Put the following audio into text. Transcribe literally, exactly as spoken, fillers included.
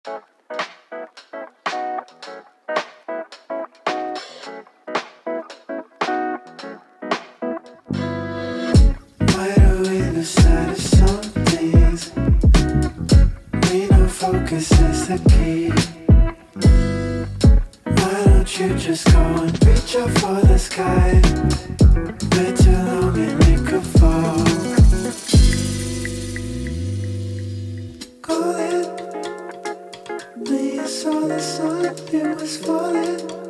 Why do we lose sight of some things? We know focus is the key. Why don't you just go and reach up for the sky? Way too long and it could fall. Call it when you saw the sun, it was falling.